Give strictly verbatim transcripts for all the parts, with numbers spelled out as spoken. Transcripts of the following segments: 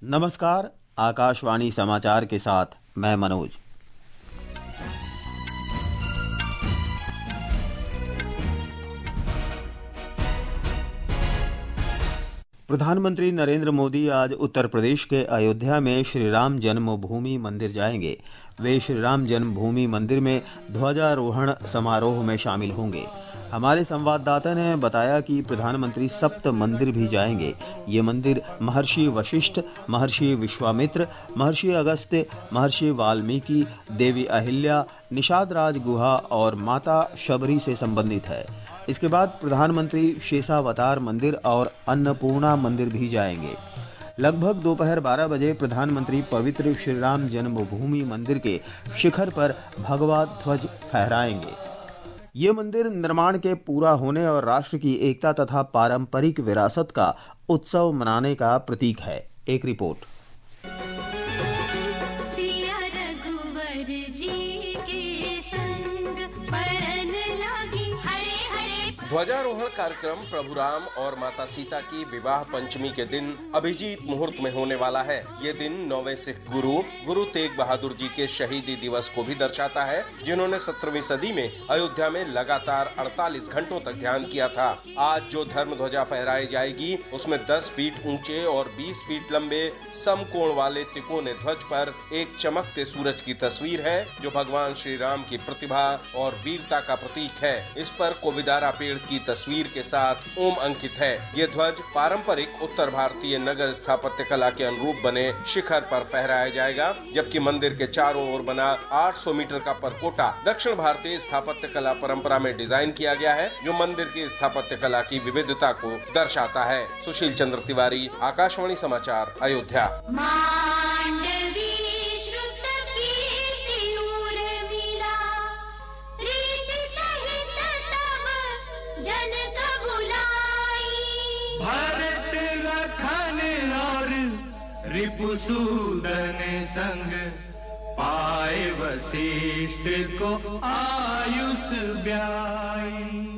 नमस्कार, आकाशवाणी समाचार के साथ मैं मनोज। प्रधानमंत्री नरेंद्र मोदी आज उत्तर प्रदेश के अयोध्या में श्री राम जन्मभूमि मंदिर जाएंगे। वे श्री राम जन्मभूमि मंदिर में ध्वजारोहण समारोह में शामिल होंगे। हमारे संवाददाता ने बताया कि प्रधानमंत्री सप्त मंदिर भी जाएंगे। ये मंदिर महर्षि वशिष्ठ, महर्षि विश्वामित्र, महर्षि अगस्त्य, महर्षि वाल्मीकि, देवी अहिल्या, निषाद राज गुहा और माता शबरी से संबंधित है। इसके बाद प्रधानमंत्री शेषावतार मंदिर और अन्नपूर्णा मंदिर भी जाएंगे। लगभग दोपहर बारह बजे प्रधानमंत्री पवित्र श्री राम जन्मभूमि मंदिर के शिखर पर भगवा ध्वज फहराएंगे। ये मंदिर निर्माण के पूरा होने और राष्ट्र की एकता तथा पारंपरिक विरासत का उत्सव मनाने का प्रतीक है। एक रिपोर्ट। ध्वजारोहण कार्यक्रम प्रभु राम और माता सीता की विवाह पंचमी के दिन अभिजीत मुहूर्त में होने वाला है। ये दिन नौवें सिख गुरु गुरु तेग बहादुर जी के शहीदी दिवस को भी दर्शाता है, जिन्होंने सत्रहवीं सदी में अयोध्या में लगातार अड़तालीस घंटों तक ध्यान किया था। आज जो धर्म ध्वजा फहराई जाएगी उसमें दस फीट ऊंचे और बीस फीट लंबे समकोण वाले तिकोने ध्वज पर एक चमकते सूरज की तस्वीर है, जो भगवान श्री राम की प्रतिभा और वीरता का प्रतीक है। इस पर कोविदारा पेड़ की तस्वीर के साथ ओम अंकित है। ये ध्वज पारंपरिक उत्तर भारतीय नगर स्थापत्य कला के अनुरूप बने शिखर पर फहराया जाएगा, जबकि मंदिर के चारों ओर बना आठ सौ मीटर का परकोटा दक्षिण भारतीय स्थापत्य कला परंपरा में डिजाइन किया गया है, जो मंदिर की स्थापत्य कला की विविधता को दर्शाता है। सुशील चंद्र तिवारी, आकाशवाणी समाचार, अयोध्या। भारत लखन और रिपुसूदन संग पाए वशिष्ठ को आयुष ब्याई।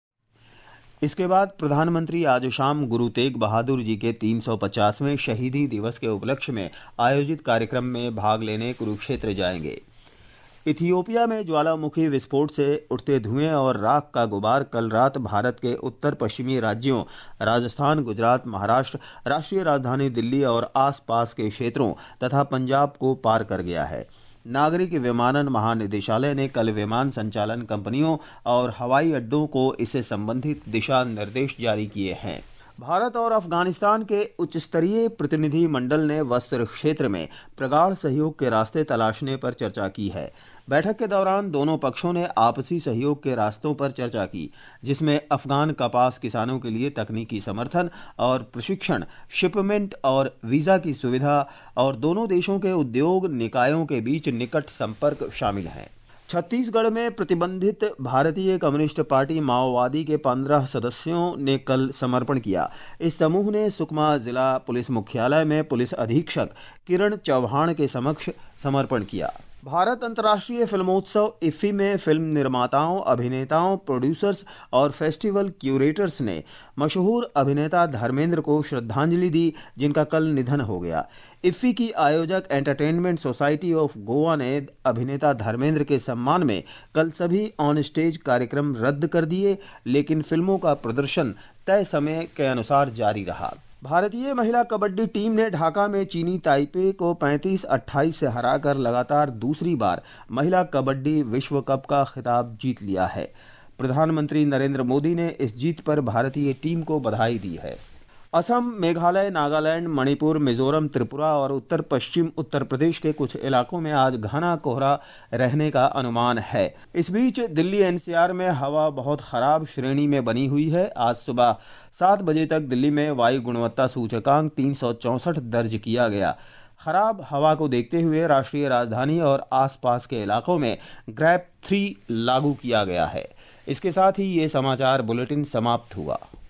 इसके बाद प्रधानमंत्री आज शाम गुरु तेग बहादुर जी के तीन सौ पचासवें शहीदी दिवस के उपलक्ष्य में आयोजित कार्यक्रम में भाग लेने कुरुक्षेत्र जाएंगे। इथियोपिया में ज्वालामुखी विस्फोट से उठते धुएं और राख का गुबार कल रात भारत के उत्तर पश्चिमी राज्यों राजस्थान, गुजरात, महाराष्ट्र, राष्ट्रीय राजधानी दिल्ली और आसपास के क्षेत्रों तथा पंजाब को पार कर गया है। नागरिक विमानन महानिदेशालय ने कल विमान संचालन कंपनियों और हवाई अड्डों को इससे संबंधित दिशा निर्देश जारी किए हैं। भारत और अफगानिस्तान के उच्च स्तरीय प्रतिनिधि मंडल ने वस्त्र क्षेत्र में प्रगाढ़ सहयोग के रास्ते तलाशने पर चर्चा की है। बैठक के दौरान दोनों पक्षों ने आपसी सहयोग के रास्तों पर चर्चा की, जिसमें अफगान कपास किसानों के लिए तकनीकी समर्थन और प्रशिक्षण, शिपमेंट और वीजा की सुविधा और दोनों देशों के उद्योग निकायों के बीच निकट संपर्क शामिल हैं। छत्तीसगढ़ में प्रतिबंधित भारतीय कम्युनिस्ट पार्टी माओवादी के पंद्रह सदस्यों ने कल समर्पण किया। इस समूह ने सुकमा जिला पुलिस मुख्यालय में पुलिस अधीक्षक किरण चौहान के समक्ष समर्पण किया। भारत अंतर्राष्ट्रीय फिल्मोत्सव इफ्फी में फिल्म निर्माताओं, अभिनेताओं, प्रोड्यूसर्स और फेस्टिवल क्यूरेटर्स ने मशहूर अभिनेता धर्मेंद्र को श्रद्धांजलि दी, जिनका कल निधन हो गया। इफ्फी की आयोजक एंटरटेनमेंट सोसाइटी ऑफ गोवा ने अभिनेता धर्मेंद्र के सम्मान में कल सभी ऑन स्टेज कार्यक्रम रद्द कर दिए, लेकिन फिल्मों का प्रदर्शन तय समय के अनुसार जारी रहा। भारतीय महिला कबड्डी टीम ने ढाका में चीनी ताइपे को पैंतीस अट्ठाईस से हराकर लगातार दूसरी बार महिला कबड्डी विश्व कप का खिताब जीत लिया है। प्रधानमंत्री नरेंद्र मोदी ने इस जीत पर भारतीय टीम को बधाई दी है। असम, मेघालय, नागालैंड, मणिपुर, मिजोरम, त्रिपुरा और उत्तर पश्चिम उत्तर प्रदेश के कुछ इलाकों में आज घना कोहरा रहने का अनुमान है। इस बीच दिल्ली एनसीआर में हवा बहुत खराब श्रेणी में बनी हुई है। आज सुबह सात बजे तक दिल्ली में वायु गुणवत्ता सूचकांक तीन सौ चौंसठ दर्ज किया गया। खराब हवा को देखते हुए राष्ट्रीय राजधानी और आसपास के इलाकों में ग्रेड थ्री लागू किया गया है। इसके साथ ही ये समाचार बुलेटिन समाप्त हुआ।